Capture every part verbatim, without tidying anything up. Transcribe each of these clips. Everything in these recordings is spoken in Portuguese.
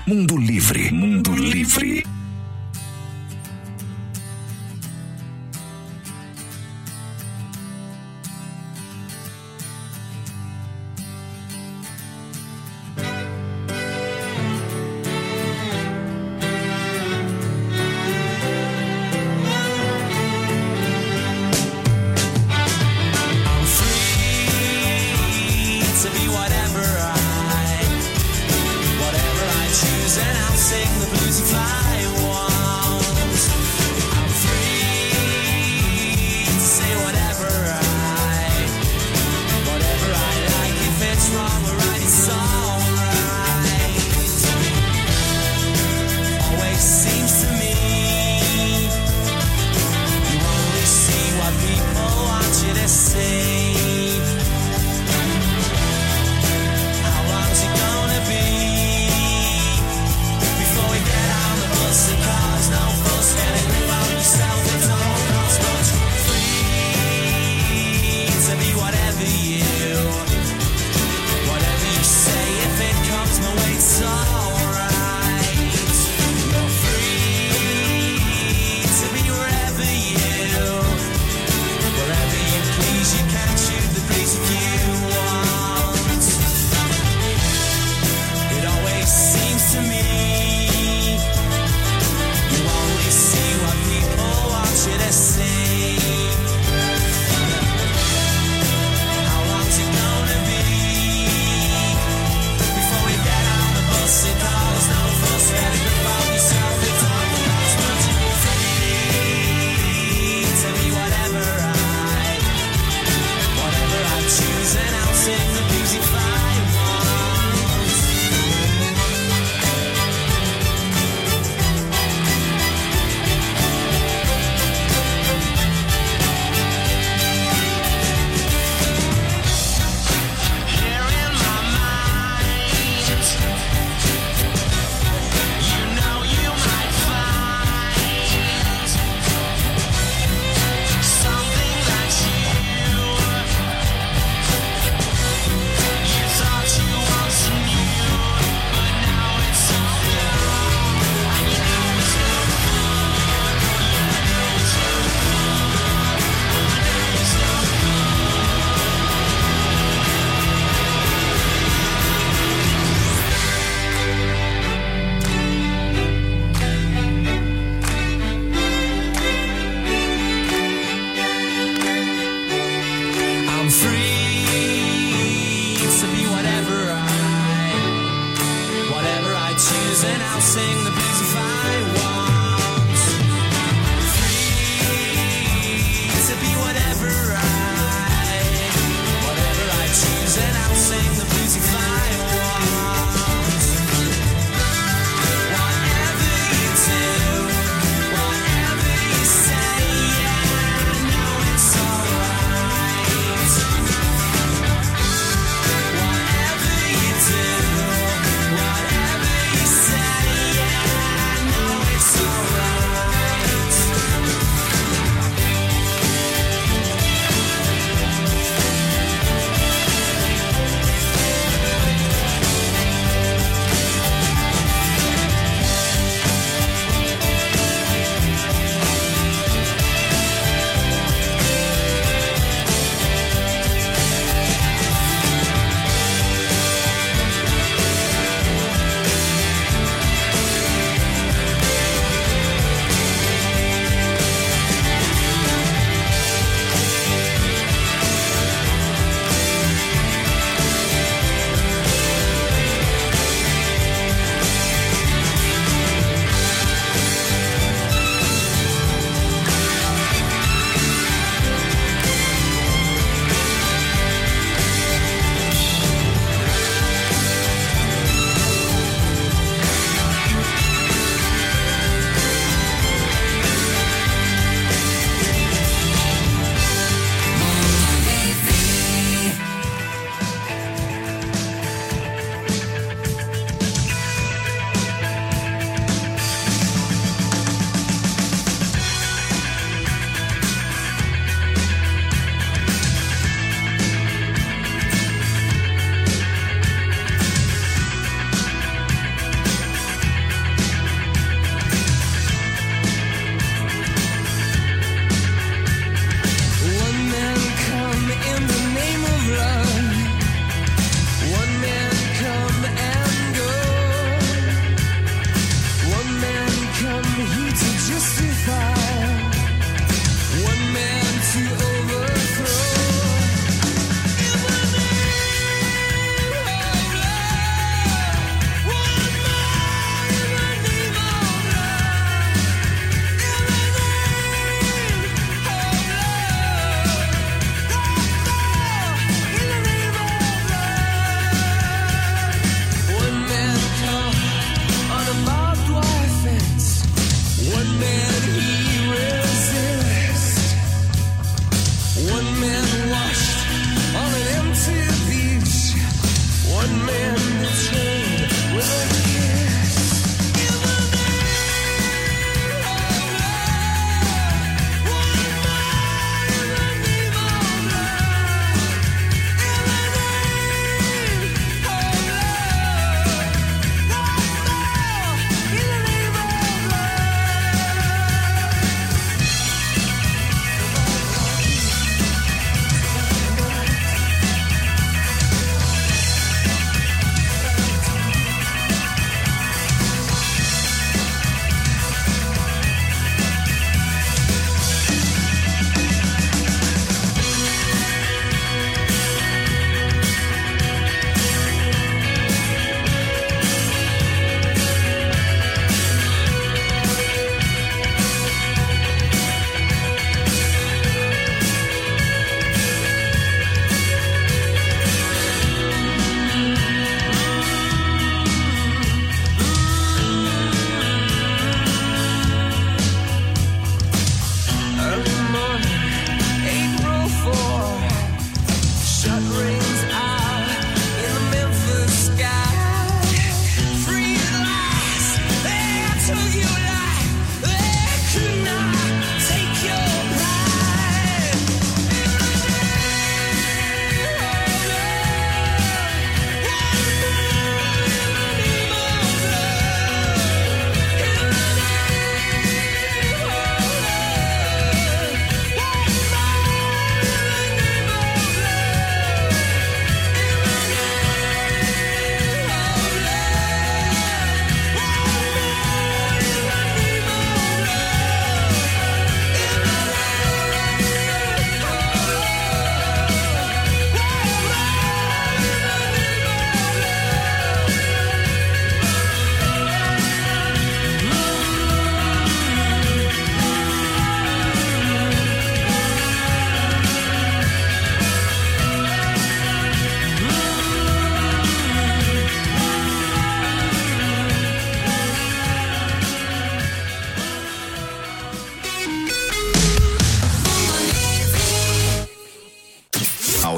Mundo Livre, Mundo Livre.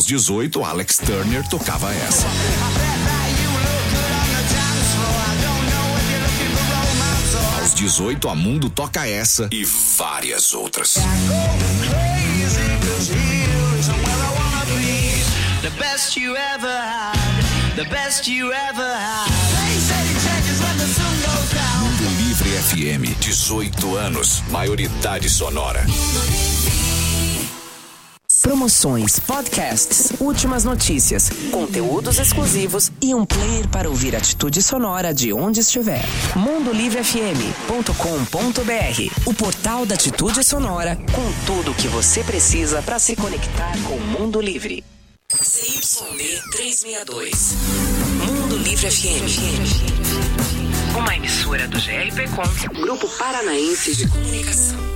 Às dezoito, Alex Turner tocava essa. Às dezoito, a Mundo toca essa e várias outras. The best you ever had, the best you ever had. Mundo Livre F M, dezoito anos, maioridade sonora. Promoções, podcasts, últimas notícias, conteúdos exclusivos e um player para ouvir atitude sonora de onde estiver. mundo livre f m ponto com ponto b r, o portal da atitude sonora com tudo o que você precisa para se conectar com o mundo livre. C Y D trezentos e sessenta e dois, Mundo Livre F M, uma emissora do G R P Com, Grupo Paranaense de Comunicação.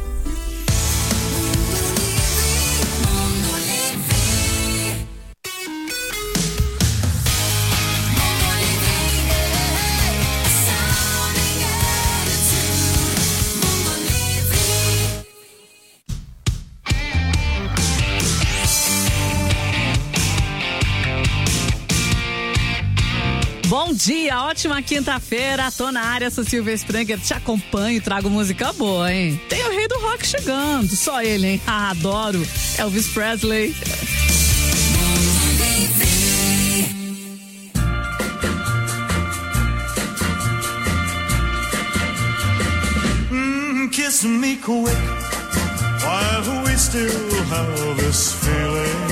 Bom dia, ótima quinta-feira, tô na área, sou Silvia Spranger, te acompanho, trago música boa, hein? Tem o rei do rock chegando, só ele, hein? Ah, adoro, Elvis Presley. Mm, kiss me quick while we still have this feeling.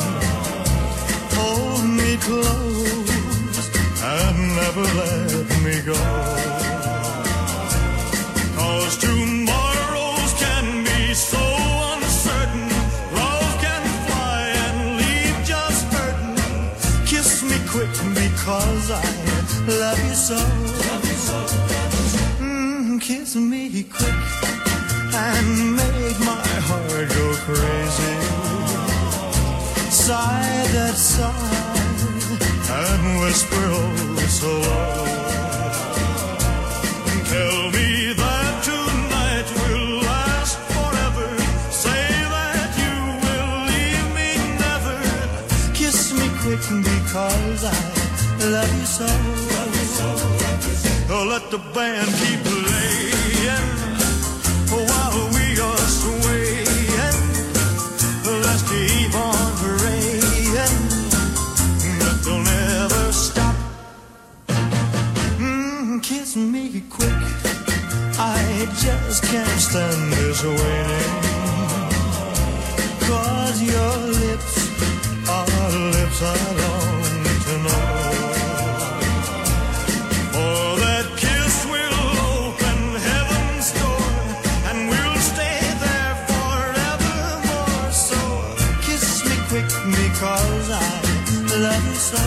Hold me close and never let me go, 'cause tomorrows can be so uncertain. Love can fly and leave just hurting. Kiss me quick because I love you so. Mm, kiss me quick and make my heart go crazy. Sigh that sigh and whisper oh so low. Tell me that tonight will last forever. Say that you will leave me never. Kiss me quick because I love you so. Oh, let the band keep playing while we are swaying. Let's keep on praying. They'll never stop. Mm, kiss me quick, I just can't stand this waiting. 'Cause your lips are lips I long to know. For that kiss will open heaven's door, and we'll stay there forevermore. So kiss me quick because I love you so.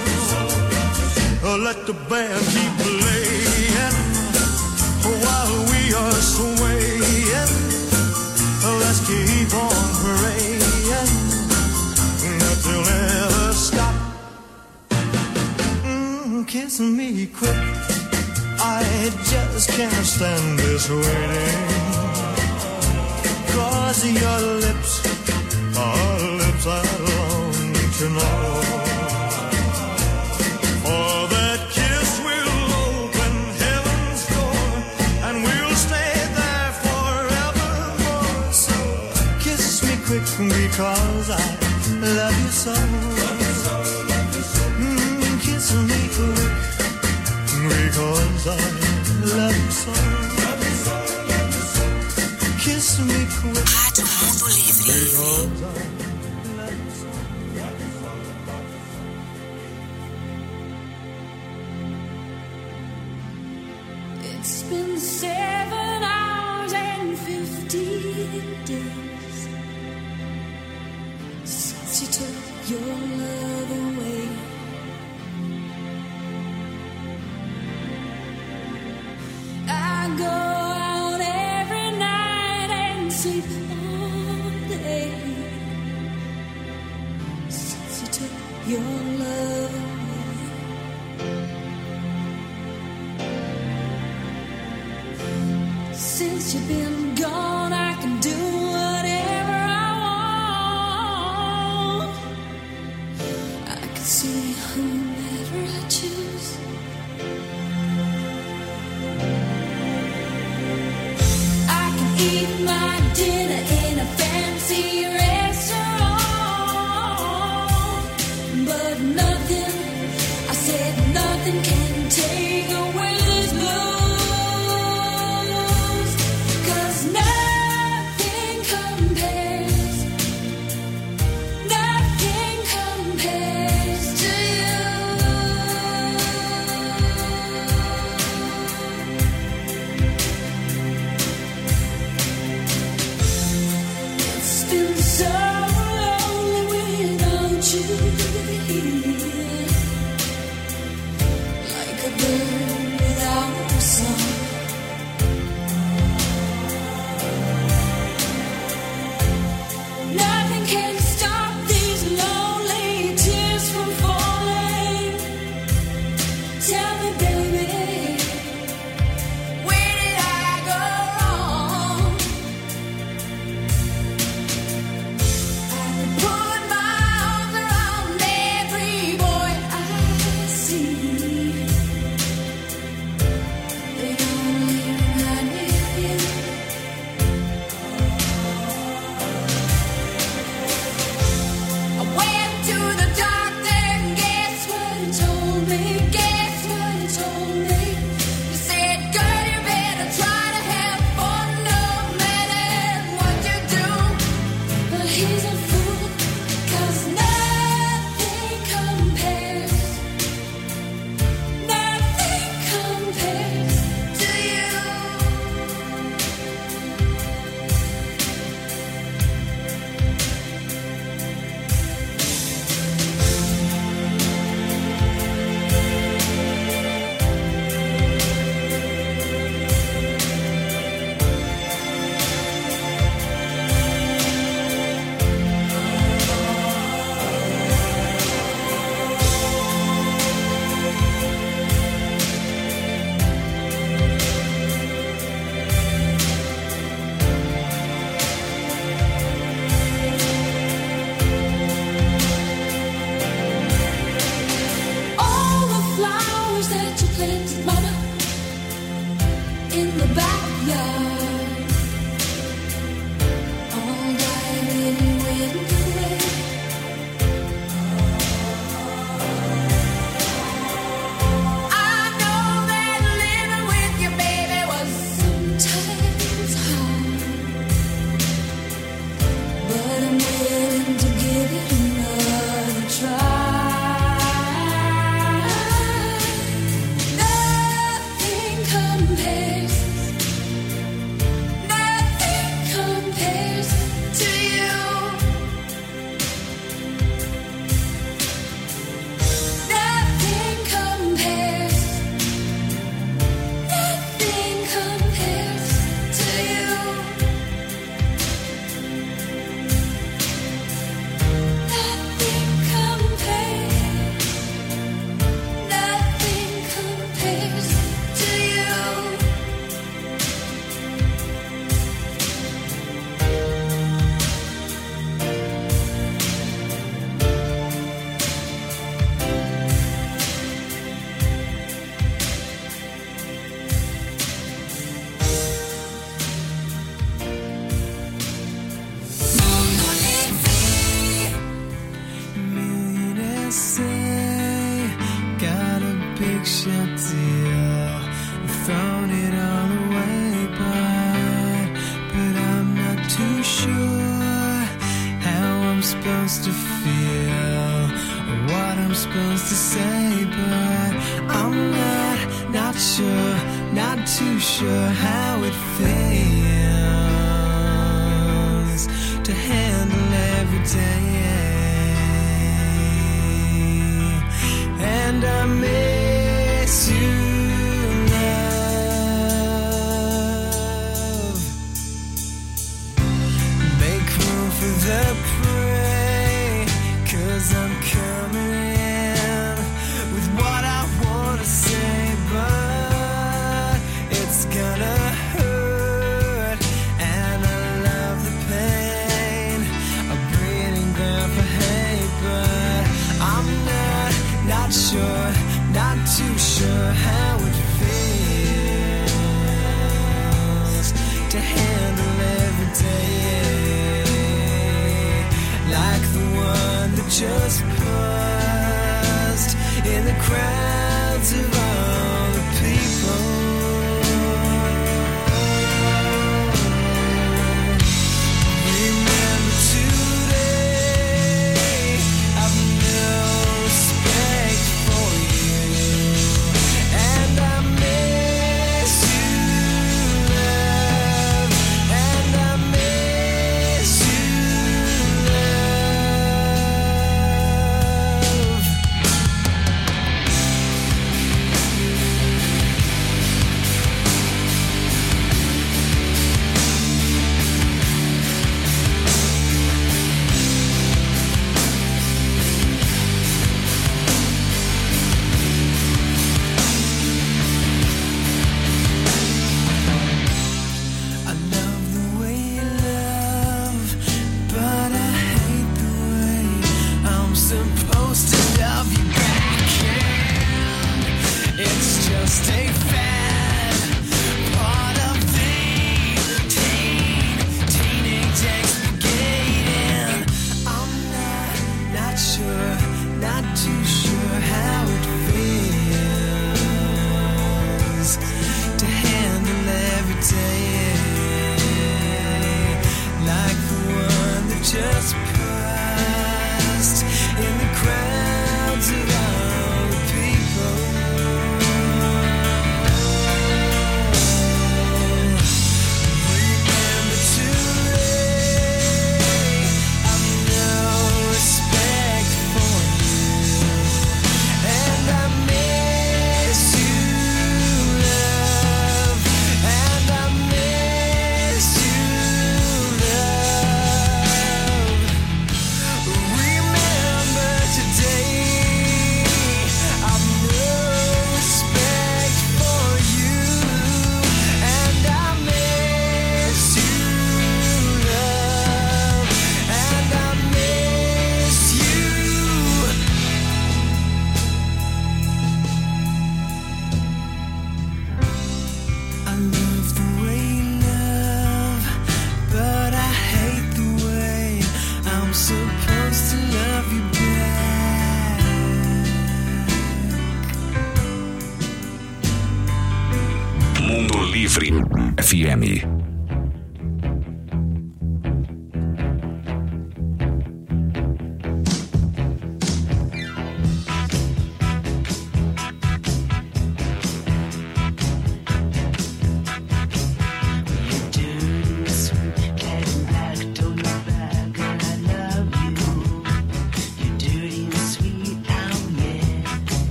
Oh, let the band keep playing while we are swaying. Let's keep on praying that they'll never stop. Mm, kiss me quick, I just can't stand this waiting. 'Cause your lips are lips I long to know. For that kiss will open heaven's door, and we'll stay there forevermore. So kiss me quick because I love you so. Mm, kiss me quick because I love you so. Kiss me quick. Rádio Mundo Livre. It's been seven hours and fifty days since you took your love away. I go out every night and sleep all day since you took your love away. Since you've been gone, I can do whatever I want. Nothing can take away these blues, 'cause nothing compares, nothing compares to you. It's been so lonely without you here, like a bird without a song. Nothing can stop these lonely tears from falling. Tell me, baby, where did I go wrong? I put my arms around every boy I see. They only remind me of you. I went to the doctor and guess what he told me? Guess what he told me? He said, girl, you better try to have fun no matter what you do. But he's a fool, 'cause nothing compares, nothing compares to you. All the flowers that you planted, mama, in the backyard, all died in winter rain. I know that living with your baby was sometimes hard, but I'm willing to give it another try. Nothing compares, nothing compares to you. Nothing compares, nothing compares to you. Nothing compares, nothing compares to you. Millionaires say, got a big shot deal, thrown it all away, but, but I'm not too sure how I'm supposed to feel, or what I'm supposed to say, but I'm not, not sure, not too sure how it feels to handle every day. And I miss you, love. Make room for the prey, 'cause I'm coming in with what I wanna say, but it's gonna hurt, and I love the pain, a breeding ground for hate, but I'm not, not sure, not too sure how it feels to handle every day like the one that just paused in the crowd crowds of all the people. Remember today, I've no respect for you, and I miss you, love, and I miss you, love. I love the way you love, but I hate the way I'm supposed to love you back. And it's just a fad, part of the teen, teenage expurgating. I'm not, not sure, not too sure how it feels to handle every day like the one that just passed in the crowds of all the people. Remember today, I've no respect for you, and I miss you, love, and I miss you, love. Remember today, I've no respect for you, and I miss you, love, and I miss you. I love the way you love, but I hate the way I'm supposed to love you back. Mundo Livre F M.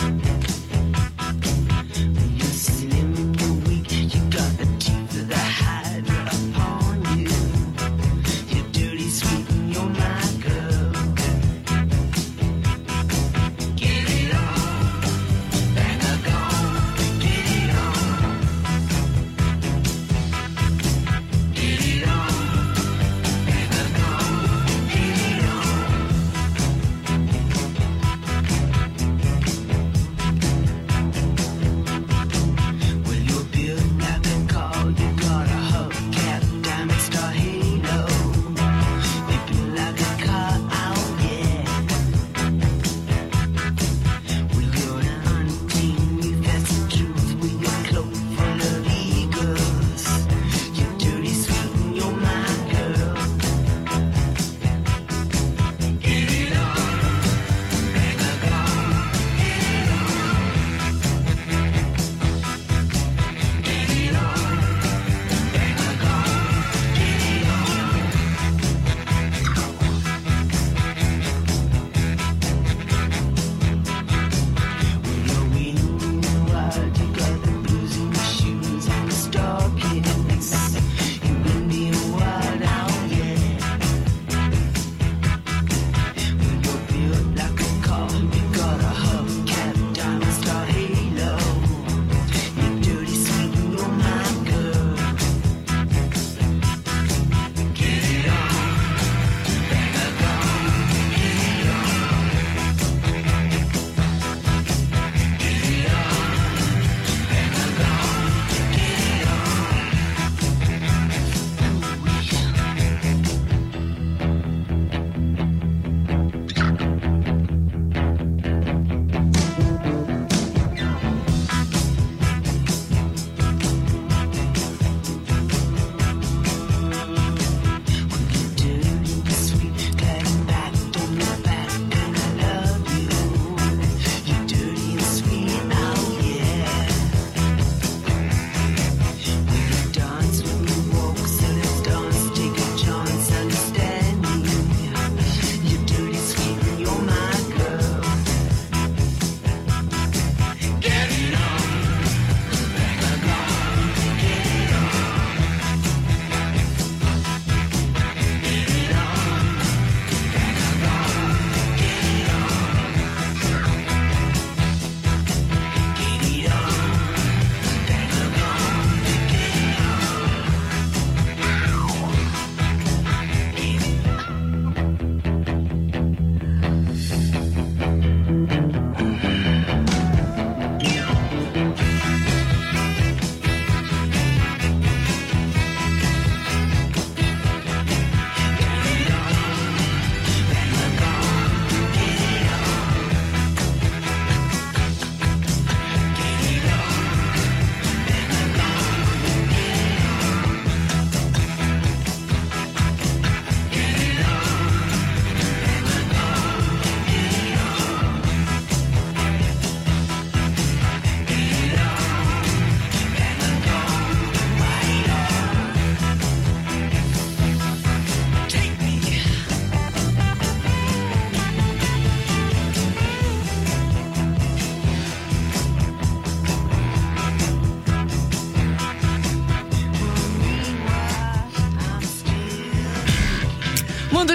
Slim, you're weak, you got the teeth of the high.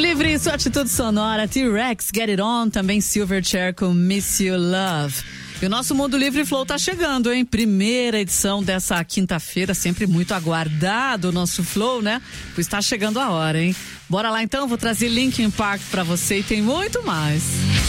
Livre, sua atitude sonora, T-Rex, Get It On, também Silverchair com Miss You Love. E o nosso Mundo Livre Flow tá chegando, hein? Primeira edição dessa quinta-feira, sempre muito aguardado o nosso Flow, né? Pois tá chegando a hora, hein? Bora lá então, vou trazer Linkin Park pra você e tem muito mais.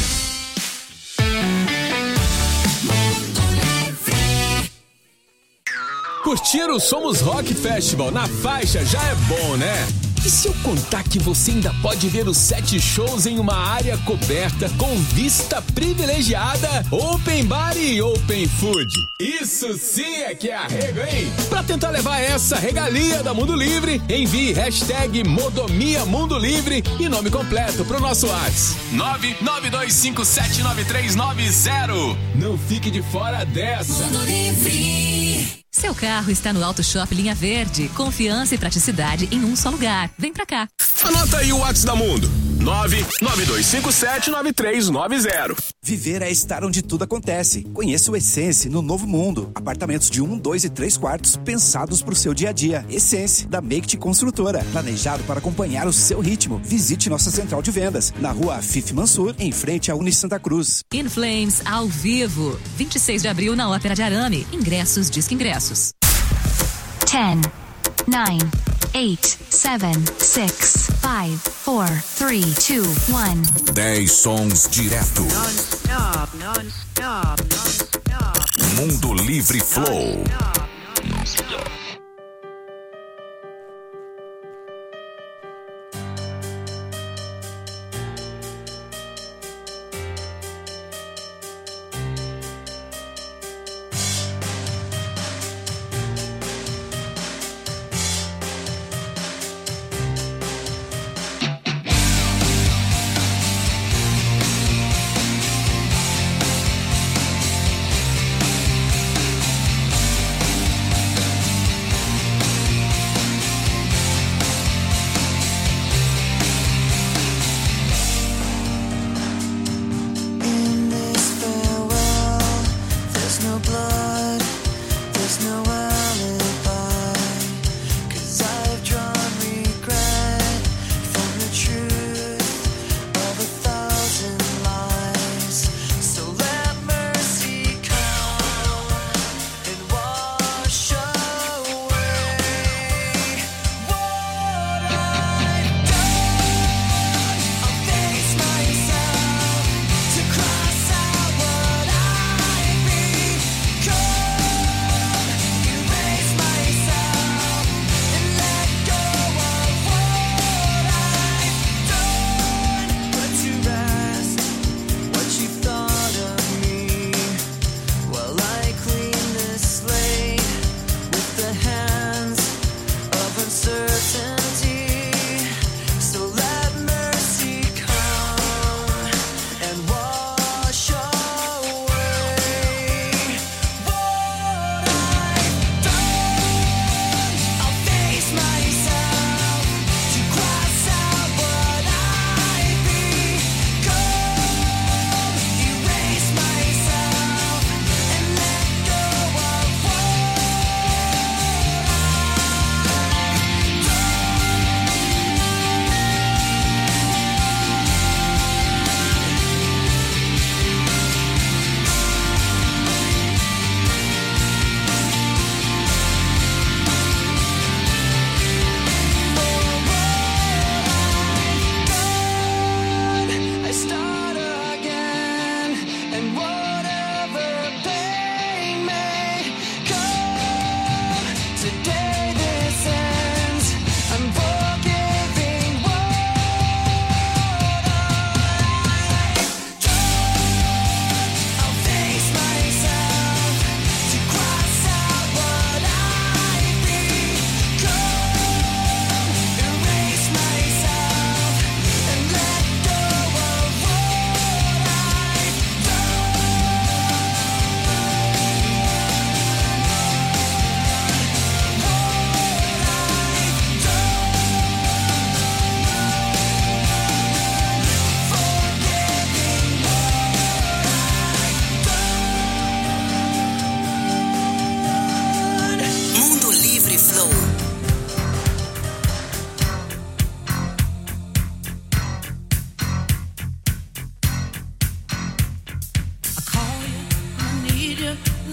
Curtir o Somos Rock Festival na faixa já é bom, né? E se eu contar que você ainda pode ver os sete shows em uma área coberta com vista privilegiada, open bar e open food? Isso sim é que é arrego, hein? Pra tentar levar essa regalia da Mundo Livre, envie hashtag Modomia Mundo Livre e nome completo pro nosso WhatsApp. nove nove dois cinco sete nove três nove zero. Não fique de fora dessa. Mundo Livre. Seu carro está no Auto Shop Linha Verde. Confiança e praticidade em um só lugar. Vem pra cá. Anota aí o WhatsApp da Mundo. nove nove dois cinco sete nove três nove zero. Viver é estar onde tudo acontece. Conheça o Essence no Novo Mundo. Apartamentos de um, dois e três quartos pensados para o seu dia a dia. Essence, da Make-Te Construtora. Planejado para acompanhar o seu ritmo. Visite nossa central de vendas. Na rua Afif Mansur, em frente à Uni Santa Cruz. In Flames ao vivo. vinte e seis de abril na Ópera de Arame. Ingressos, Disque Ingressos. ten, nine, eight, seven, six, five, four, three, two, one. dez sons direto. Non-stop, non-stop, non-stop. Mundo Livre Flow.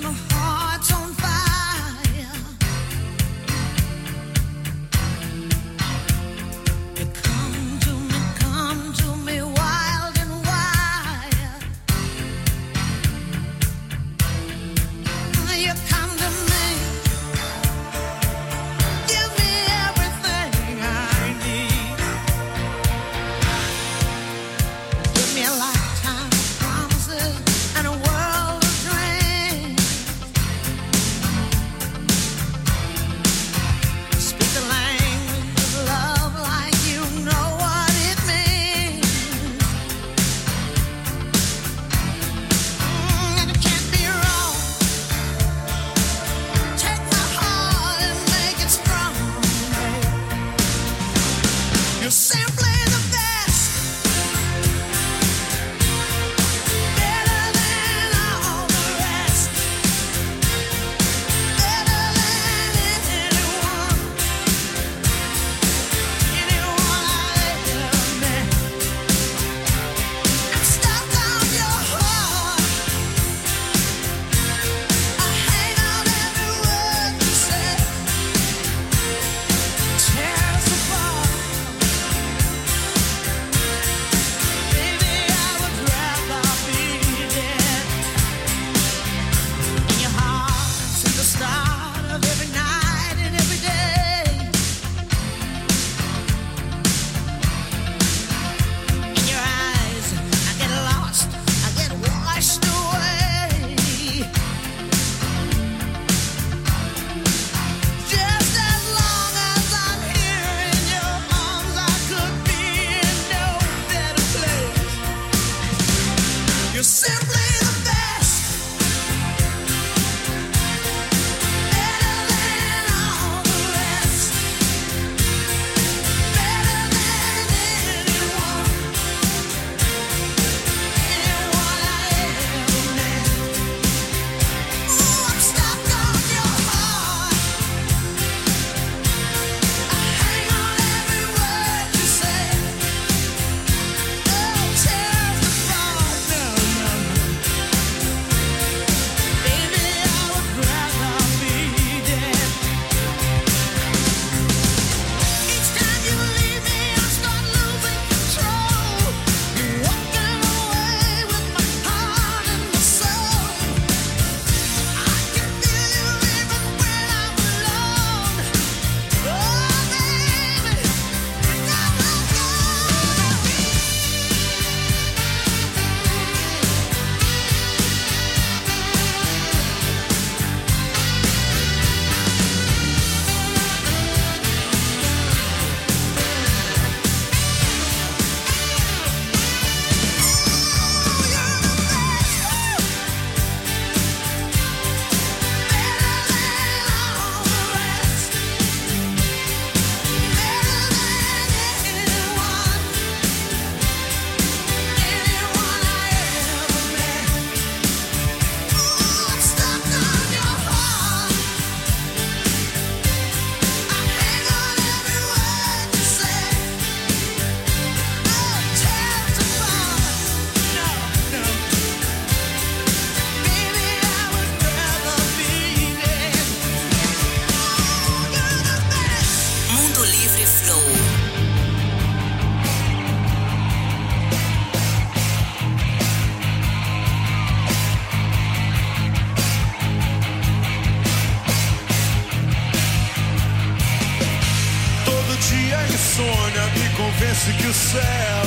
insônia me convence que o céu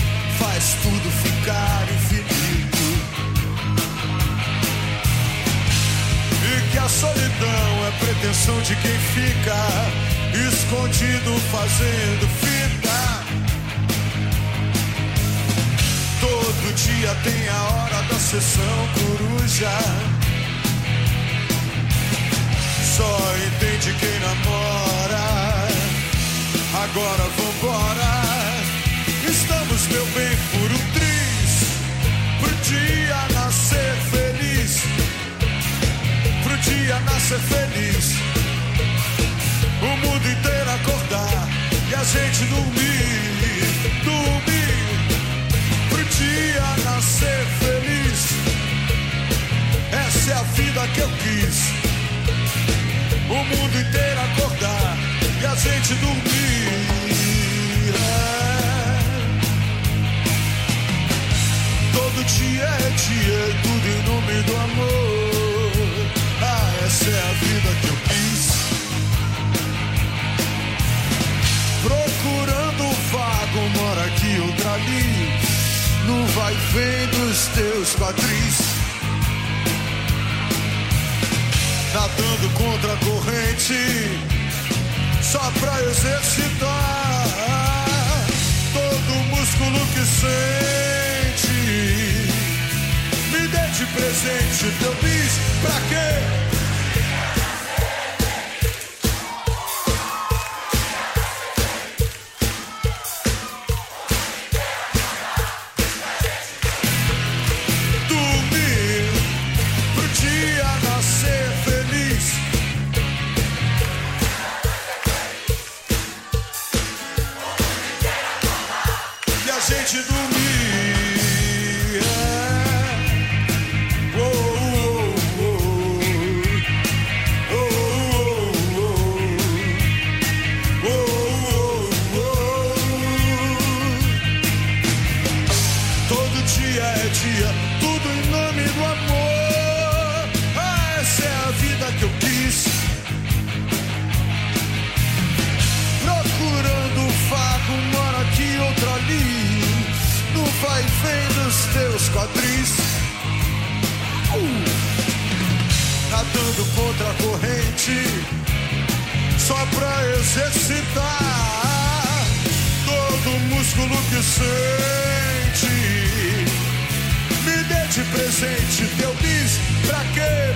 faz tudo ficar infinito e que a solidão é pretensão de quem fica escondido fazendo fita. Todo dia tem a hora da sessão coruja, só entende quem namora. Agora vambora, estamos, meu bem, por um triz, pro dia nascer feliz, pro dia nascer feliz, o mundo inteiro acordar e a gente dormir, dormir, pro dia nascer feliz. Essa é a vida vida que eu quis. O mundo inteiro acordar e a gente dormir. É. Todo dia é dia e tudo em nome do amor. Ah, essa é a vida que eu quis. Procurando um vago, mora aqui, outra ali. No vai e vem dos teus quadris. Nadando contra a corrente, só pra exercitar todo o músculo que sente. Me dê de presente teu bis, pra quê? Nadando contra a corrente, só pra exercitar todo o músculo que sente. Me dê de presente teu bis, pra quê?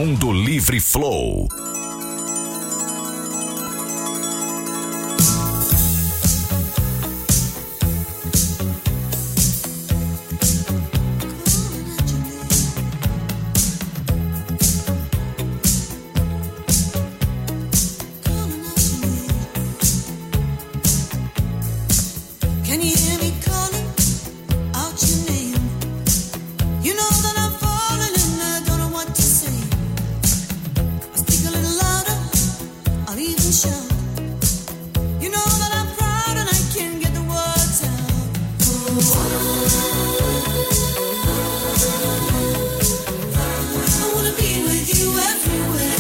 Mundo Livre Flow. Can you hear me calling out your name? You know that I'm falling and I don't know what to say. I speak a little louder, I'll even shout. You know that I'm proud and I can't get the words out. I wanna be with you everywhere.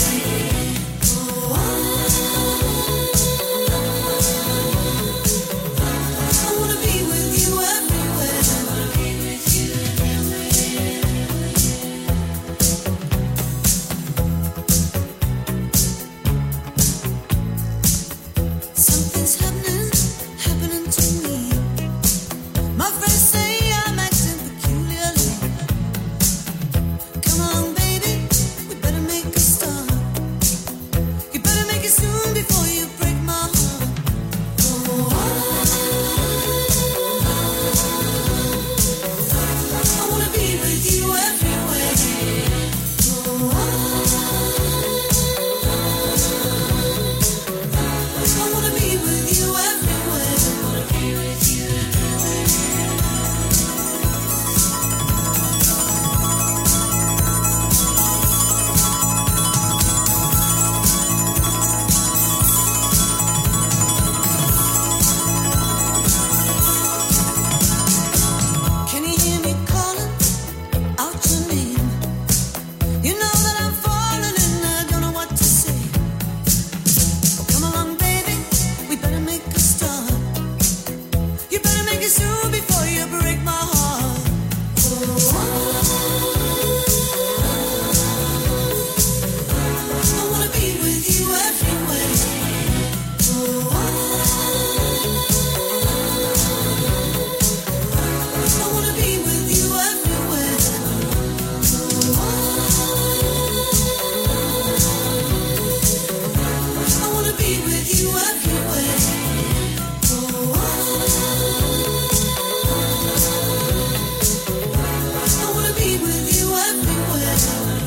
I wanna be with you everywhere. Something's happening, happening to me. My friends say I'm acting peculiarly. Come along, baby, we better make a start. You better make it soon before you break my heart. I wanna be with you everywhere. I wanna be with you everywhere. Can you hear me calling out your name? You know that I'm falling and I don't know what to say. Come along, baby, we better make a start. You better make it soon before you break my heart. I wanna be with you everywhere. I wanna be with you everywhere. I wanna be with you everywhere. I wanna be with you everywhere.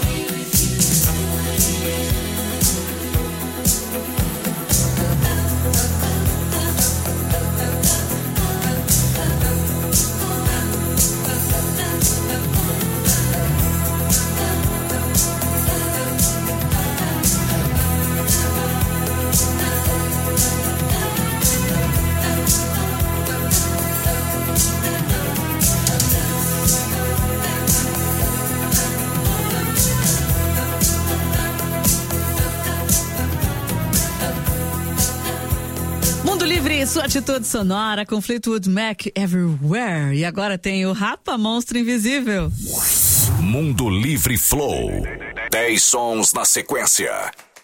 Mundo Livre, sua atitude sonora com Fleetwood Mac Everywhere. E agora tem o Rapa Monstro Invisível. Mundo Livre Flow. dez sons na sequência.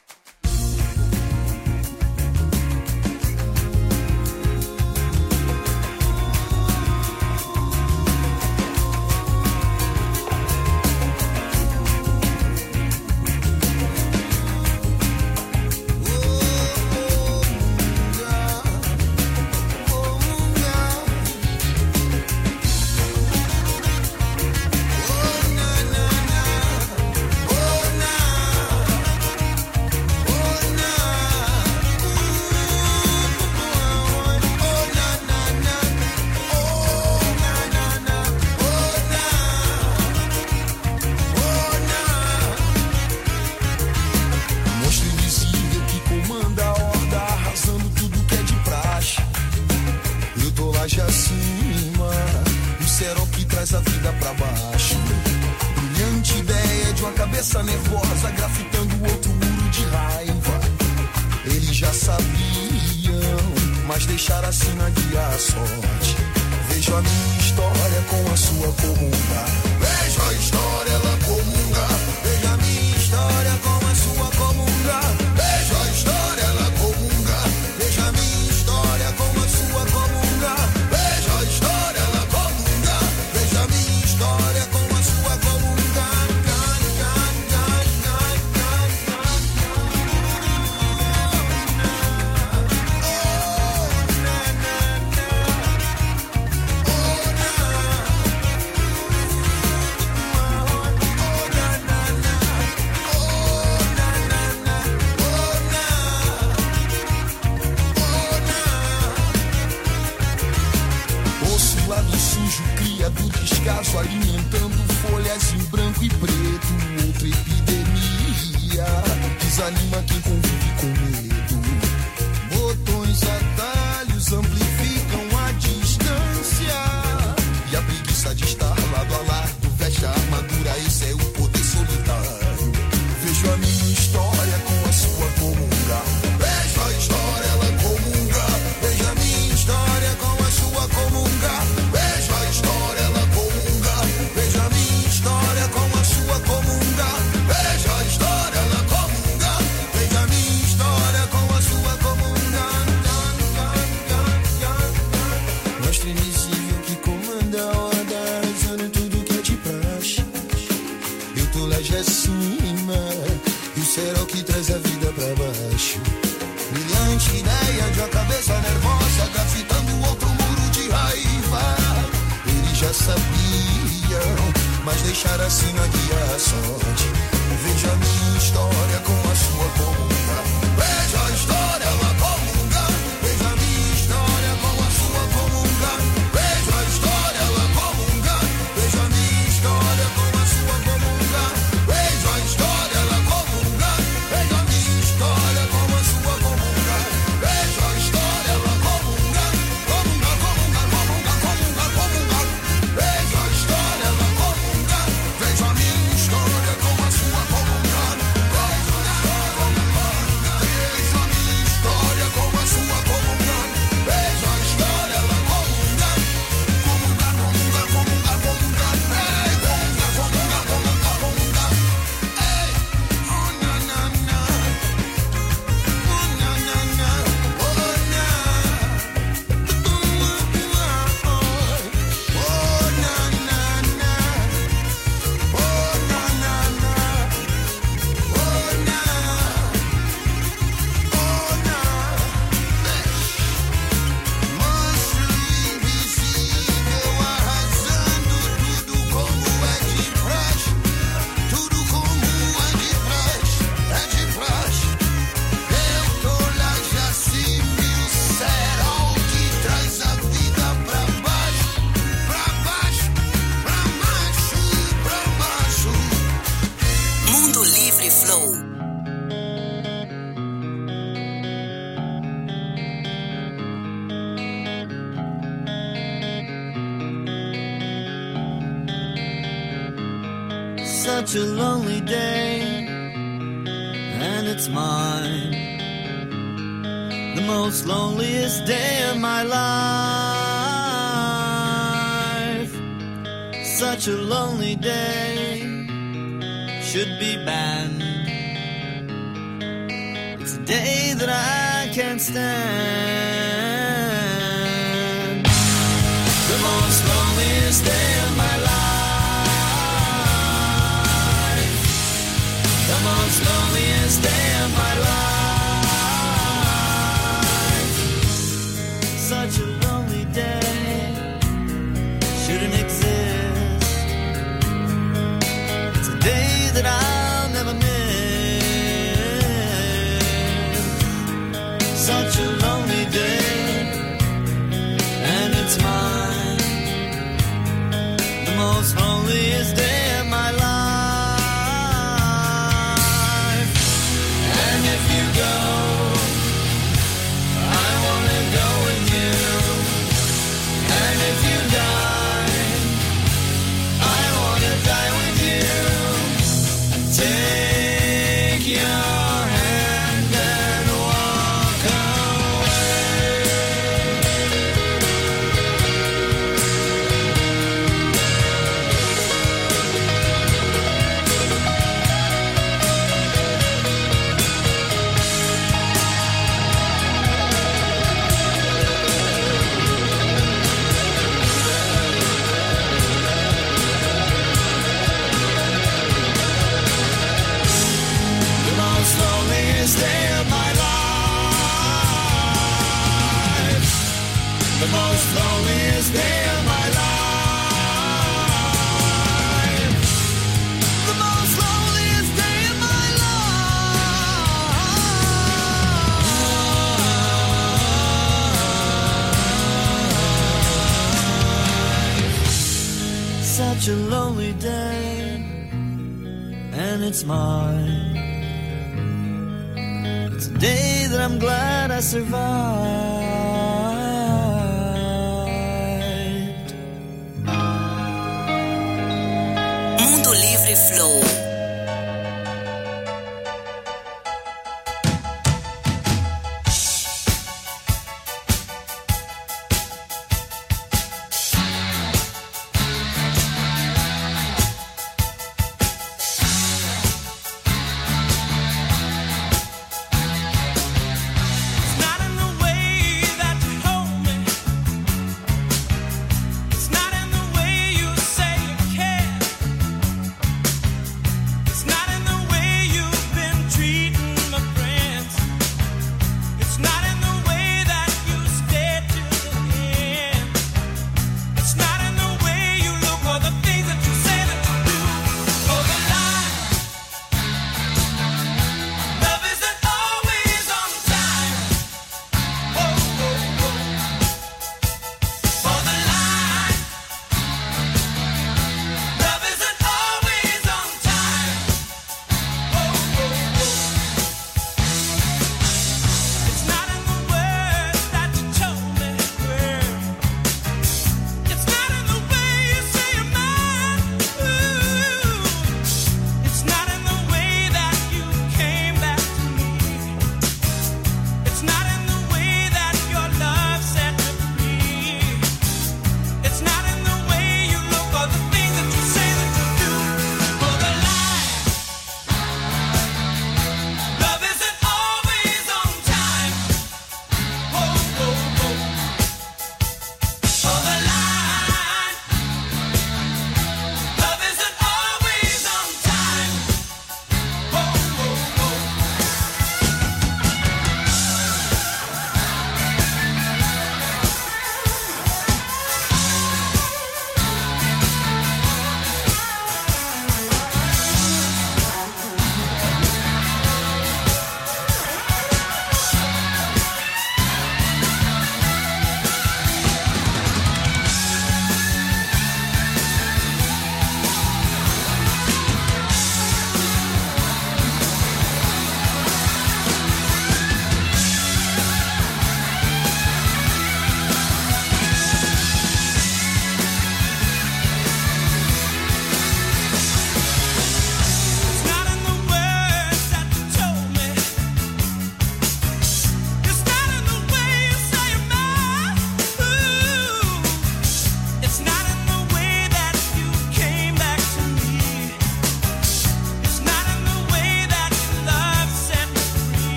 Monstro invisível que comanda a horda, arrasando tudo que é de praxe. Eu tô lá de acima, o cerol que traz a vida pra baixo. Brilhante ideia de uma cabeça nervosa, grafitando outro muro de raiva. Eles já sabiam, mas deixaram assim na guia a sorte. Vejo a minha história com a sua comunga. Vejo a história, ela comunga. Vejo a minha história com a sua comunga. Vejo a história, ela comunga. Vejo a minha história com a sua comunga. Vejo a história, ela comunga. Vejo a minha história com a sua comunga. teto descalço alimentando folhas em branco e preto. Outra epidemia desanima quem convive com medo. Botões, atalhos amplificam a distância e a preguiça de estar lado a lado veste a armadura. Esse é o poder solitário. Vejo a minha história com a sua comunga. Vejo a história, ela comunga. Vejo a minha história com a sua comunga. Vejo a história, ela comunga. Vejo a minha história com a sua comunga. Vejo a história, ela comunga. Vejo a minha história com a sua comunga. Mestre invisível que comanda a horda, arrasando tudo que é de praxe. Eu tô lá de acima, e o céu que traz a vida pra baixo. Brilhante ideia de uma cabeça nervosa, grafitando outro muro de raiva. Eles já sabiam, mas deixaram assim a guia a sorte. Veja a minha história com a sua comunga. Veja a história, ela comunga. Veja a minha história com a sua comunga. Veja a história, ela comunga. Veja a minha história com a sua comunga. Veja a história, ela comunga. Veja a minha história com a sua comunga. Veja a história, ela comunga. Comunga, comunga, comunga, comunga, comunga. Veja a história, ela comunga. Veja a minha história com a sua comunga. Veja a história, comunga. Veja a minha história com a sua comunga. Veja a história, ela comunga. Comunga, comunga, comunga, comunga. Ei, comunga, comunga, comunga, comunga. Ei, oh na na na, oh na na na, oh na, oh na na na, oh na na na, oh na, oh na. Monstro invisível arrasando tudo como é de praxe. Tudo como é de praxe, é de praxe. Eu tô lá já se mil serol que traz a vida pra baixo, pra baixo, pra baixo, pra baixo. Mundo Livre Flow. Such a lonely day, and it's mine. The most loneliest day of my life. Such a lonely day, should be banned. It's a day that I can't stand. The most loneliest day of my life. The most loneliest day of my life. Such a lonely day shouldn't exist. It's a day that I'll never miss. Such a lonely day, and it's mine. The most loneliest day of my life. And if you go, I wanna go with you. And if you die, I wanna die with you. Take your hand and walk the most loneliest day of my life. The most loneliest day of my life. The most loneliest day of my life. such a lonely day, and it's mine. It's a day that I'm glad I survived. Mundo Livre Flow.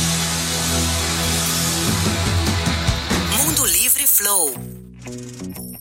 Flow.